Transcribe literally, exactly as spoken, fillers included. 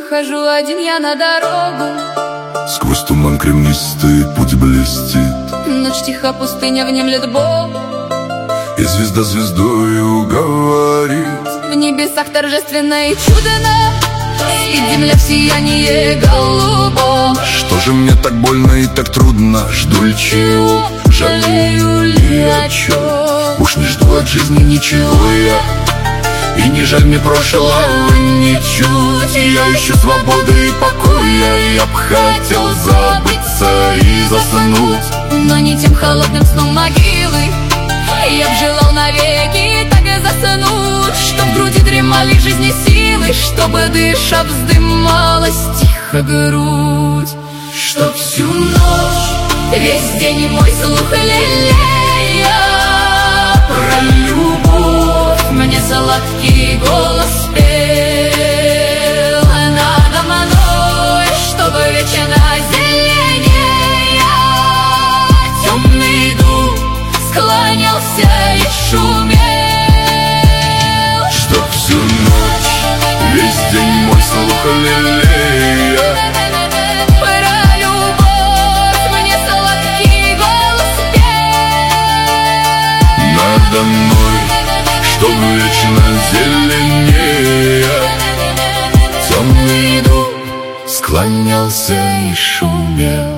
Выхожу один я на дорогу. Сквозь туман кремнистый путь блестит. Ночь тиха, пустыня внемлет Бог. И звезда звездою говорит. В небесах торжественно и чудно спит земля в сиянии голубом. Что же мне так больно и так трудно? Жду ли чего? Жалею ли о чем? Уж не жду от жизни ничего я, и не жаль мне прошлого ничуть. Я ищу свободы и покоя. Я б хотел забыться и заснуть, но не тем холодным сном могилы. Я б желал навеки так и заснуть, чтоб в груди дремали жизни силы, чтобы, дыша, вздымалась тихо грудь. Чтоб всю ночь, весь день мой слух лелея про любовь мне сладкий голос пел надо мной, чтобы вечно зеленее темный дух склонялся и шумел. Чтоб всю ночь, весь день мой слух лелея про любовь мне сладкий голос пел надо мной, чтоб вечно зеленее темный дух склонялся и шумел.